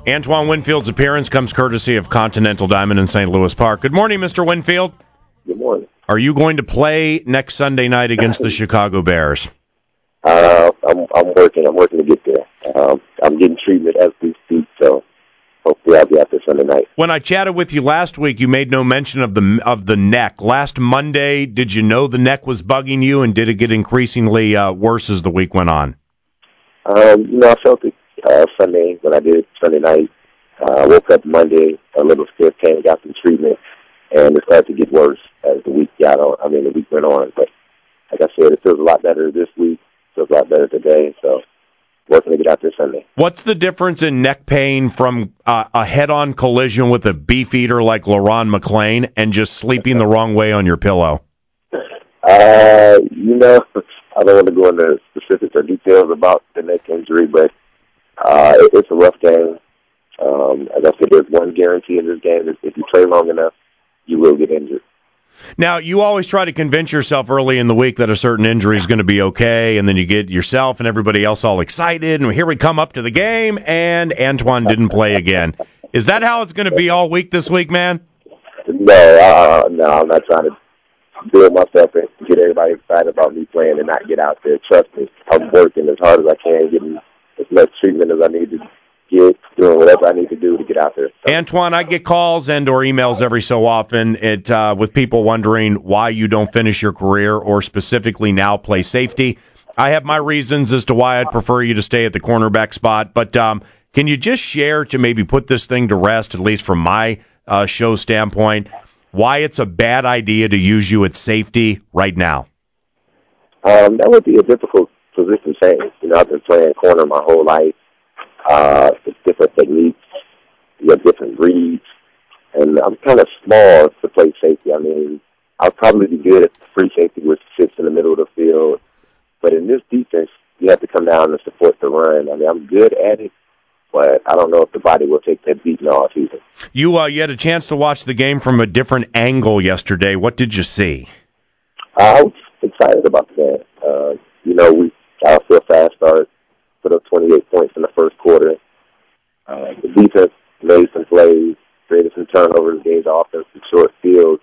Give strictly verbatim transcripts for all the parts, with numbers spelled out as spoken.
Antoine Winfield's appearance comes courtesy of Continental Diamond in Saint Louis Park. Good morning, Mister Winfield. Good morning. Are you going to play next Sunday night against the Chicago Bears? Uh, I'm, I'm working. I'm working to get there. Um, I'm getting treatment as we speak, so hopefully I'll be out there Sunday night. When I chatted with you last week, you made no mention of the of the neck. Last Monday, did you know the neck was bugging you, and did it get increasingly uh, worse as the week went on? Um, you know, I felt it uh, Sunday when I did it Sunday night. Uh, I woke up Monday, a little stiff pain, got some treatment, and it started to get worse as the week got on. I mean, the week went on. But like I said, it feels a lot better this week. It feels a lot better today. So working to get out there Sunday. What's the difference in neck pain from uh, a head-on collision with a beef eater like LaRon McClain and just sleeping the wrong way on your pillow? Uh, you know, I don't want to go into specifics or details about the neck injury, but uh, it, it's a rough game. Um, as I said, there's one guarantee in this game: is if you play long enough, you will get injured. Now, you always try to convince yourself early in the week that a certain injury is going to be okay, and then you get yourself and everybody else all excited, and here we come up to the game, and Antoine didn't play again. Is that how it's going to be all week this week, man? No, uh, no, I'm not trying to build myself and get everybody excited about me playing and not get out there. Trust me, I'm working as hard as I can, getting as much treatment as I need to get, doing whatever I need to do to get out there. So. Antoine, I get calls and or emails every so often it, uh, with people wondering why you don't finish your career or specifically now play safety. I have my reasons as to why I'd prefer you to stay at the cornerback spot, but um, can you just share to maybe put this thing to rest, at least from my uh, show standpoint, why it's a bad idea to use you at safety right now? Um, that would be a difficult position to change. You know, I've been playing corner my whole life. Uh, it's different techniques, you have different reads, and I'm kind of small to play safety. I mean, I'll probably be good at free safety, which sits in the middle of the field, but in this defense, you have to come down and support the run. I mean, I'm good at it, but I don't know if the body will take that beating off either. You, uh, you had a chance to watch the game from a different angle yesterday. What did you see? I was excited about the game. Uh, you know, we got off to a fast start. Put up twenty-eight points in the first quarter. Uh, the defense made some plays, created some turnovers, gave the offense some short fields.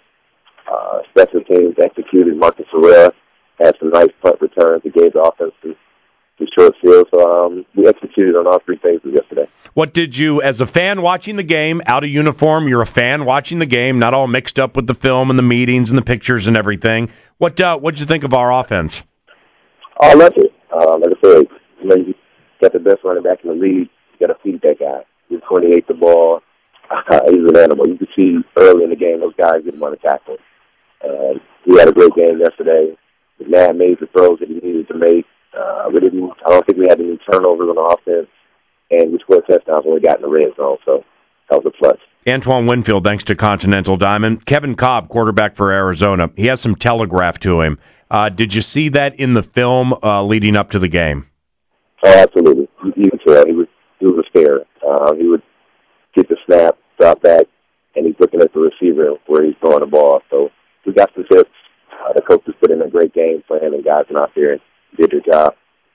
Uh, special teams executed. Marcus Ferreira had some nice punt returns. He gave the offense some, some short fields. So um, we executed on all three phases yesterday. What did you, as a fan watching the game, out of uniform, you're a fan watching the game, not all mixed up with the film and the meetings and the pictures and everything. What uh, what did you think of our offense? Oh, I loved it. Uh, like I said, you know, you got the best running back in the league. You got to feed that guy. He's twenty-eight the ball. Uh, he's an animal. You could see early in the game those guys didn't want to tackle. Uh, he had a great game yesterday. McNabb made the throws that he needed to make. Uh, we didn't. I don't think we had any turnovers on the offense, and we scored touchdowns when we got in the red zone. So that was a plus. Antoine Winfield, thanks to Continental Diamond. Kevin Cobb, quarterback for Arizona. He has some telegraph to him. Uh, did you see that in the film uh, leading up to the game? Oh, absolutely. You, you could tell he was he was a stare. Uh, he would get the snap, drop back, and he's looking at the receiver where he's throwing the ball. So we got some tips. Uh, the coaches put in a great game plan, and guys went out there and did their job.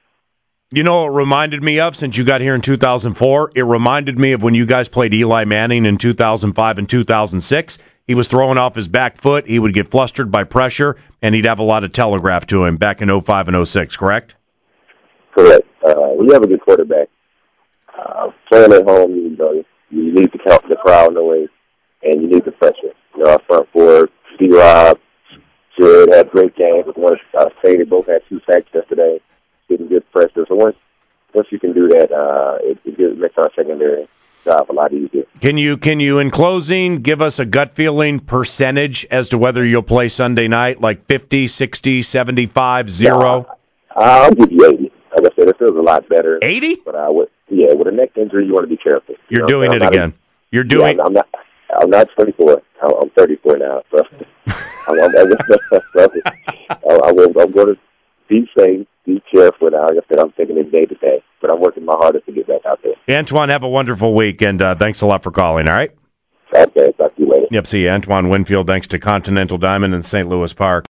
You know what it reminded me of since you got here in two thousand four? It reminded me of when you guys played Eli Manning in two thousand five and two thousand six. He was throwing off his back foot. He would get flustered by pressure, and he'd have a lot of telegraph to him back in oh five and oh six, correct? Correct. Uh, when you have a good quarterback, uh, playing at home, you know, you need to count the crowd noise, and you need the pressure. You know, our front four, D-Rob, Jared had great games. One, uh, Say they both had two sacks yesterday, getting good pressure. So once once you can do that, uh, it, it makes our secondary job a lot easier. Can you, can you, in closing, give us a gut feeling percentage as to whether you'll play Sunday night, like fifty, sixty, seventy-five, zero? Yeah, I'll give you eighty. Like I said, it feels a lot better. eighty? But I would, yeah, with a neck injury, you want to be careful. You're know? doing I'm it again. A, You're doing. Yeah, I'm not. I'm not twenty-four. I'm, I'm thirty-four now. So I'm, I'm, I'm, I'm, I'm, I'm going to be safe, be careful. Now, like I said, I'm taking it day to day, but I'm working my hardest to get back out there. Antoine, have a wonderful week, and uh, thanks a lot for calling. All right. Okay, talk to you later. Yep. See you, Antoine Winfield. Thanks to Continental Diamond in Saint Louis Park.